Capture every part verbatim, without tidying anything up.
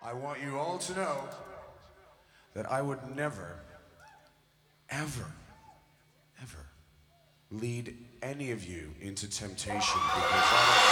I want you all to know that I would never, ever, ever lead any of you into temptation because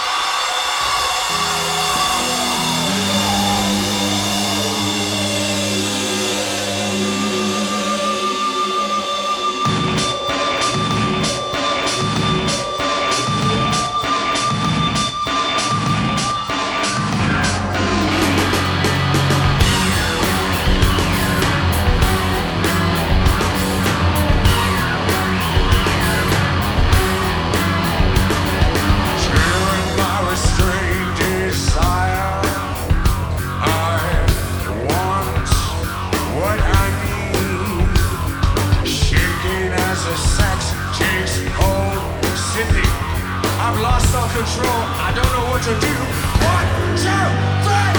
I've lost all control. I don't know what to do. One, two, three.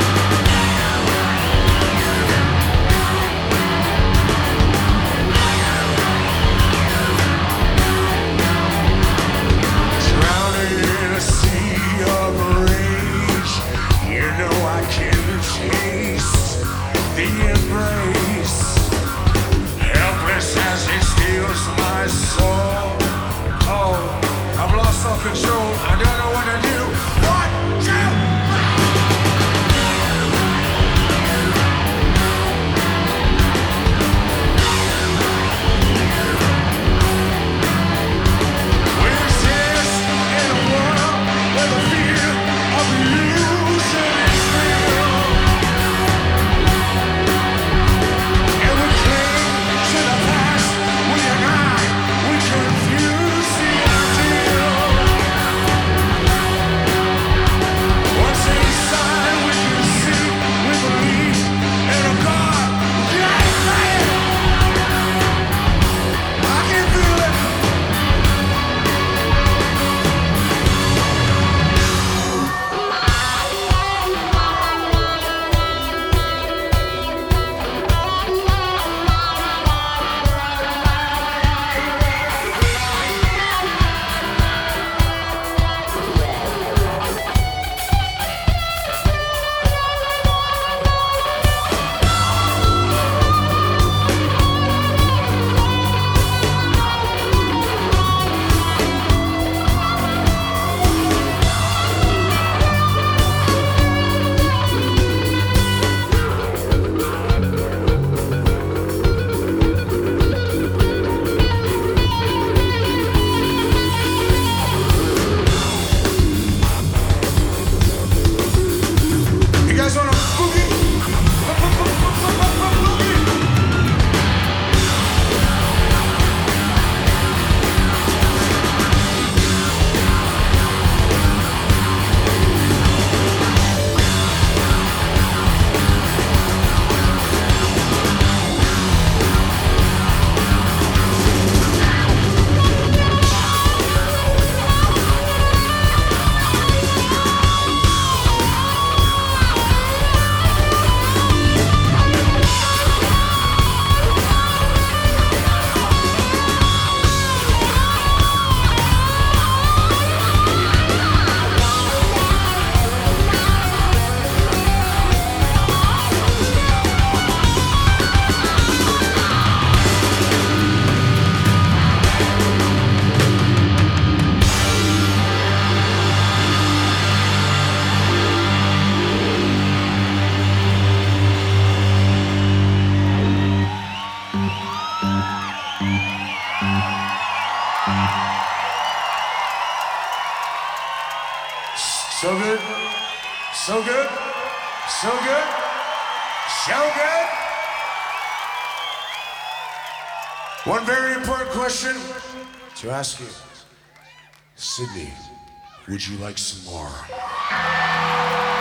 Drowning in a sea of rage. You know I can taste the embrace. Helpless as it steals my soul. Oh. I've lost all control, I don't know what to do. One, two, we exist in a world where the fear of illusion is real. And we cling to the past, we and I, we confuse the idea. So good, so good, so good, so good. One very important question to ask you. Sydney, would you like some more?